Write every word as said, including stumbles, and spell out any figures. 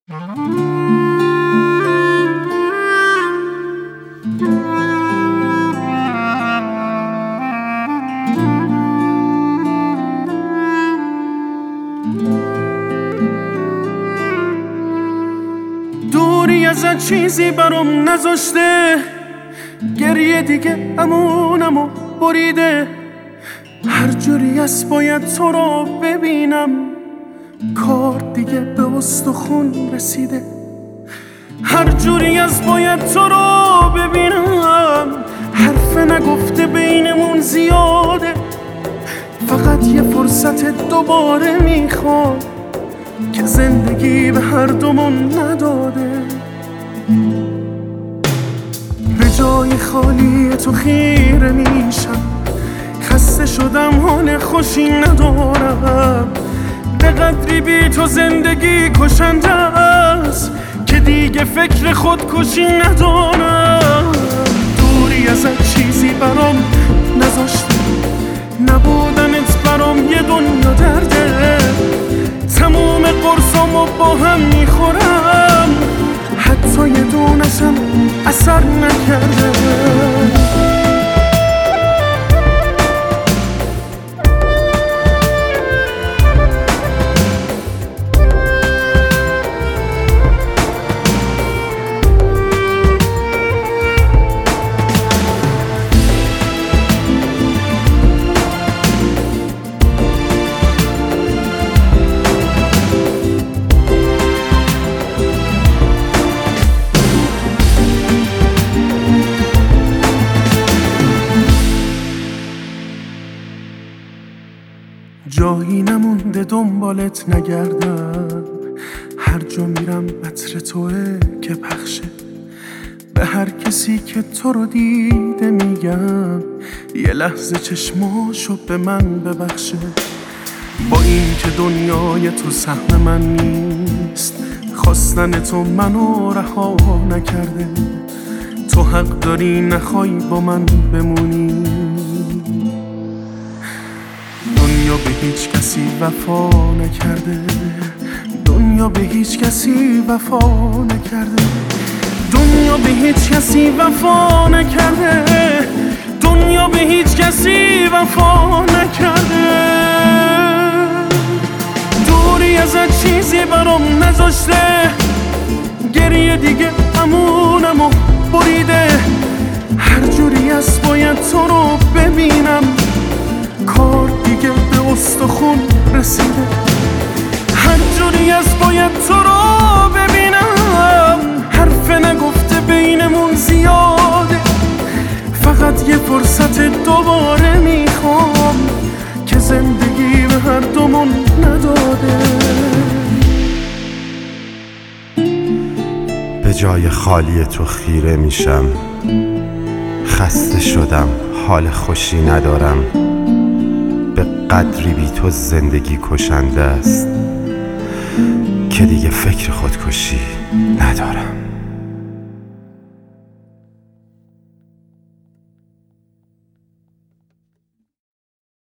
دوری ازت چیزی برام نذاشته، گریه دیگه امونمو بریده. هر جوری از باید تو رو ببینم، کار دیگه به استخون رسیده. هر جوری از باید تو رو ببینم، حرف نگفته بینمون زیاده. فقط یه فرصت دوباره میخوام که زندگی به هر دومون نداده. به جای خالی تو خیره میشم، خسته شدم حال خوشی ندارم. به قدری بی تو زندگی کشنده است که دیگه فکر خودکشی ندارم. دوری ازت چیزی برام نذاشته، نبودنت برام یه دنیا درده. تموم قرصامو با هم میخورم، حتی یه دونشم اثر نکرده. جایی نمونده دنبالت نگردم، هر جا میرم عطر توه که پخشه. به هر کسی که تو رو دیده میگم، یه لحظه چشماشو به من ببخشه. با این که دنیای تو سهم من نیست، خواستن تو منو رها نکرده. تو حق داری نخوای با من بمونی. دنیا به هیچ کسی وفا نکرده، دنیا به هیچ کسی وفا نکرده. دنیا به هیچ کسی وفا نکرده، دنیا به هیچ کسی وفا نکرده. دوری ازت چیزی برام نذاشته، گریه دیگه امونمو بریده. هر جوری از باید تو رو ببینم، کار دیگه به استخون رسیده. هر جوری از باید تو رو ببینم، حرف نگفته بینمون زیاده. فقط یه فرصت دوباره میخوام که زندگی به هر دومون نداده. به جای خالی تو خیره میشم، خسته شدم حال خوشی ندارم. به قدری بی تو زندگی کشنده است که دیگه فکر خودکشی ندارم.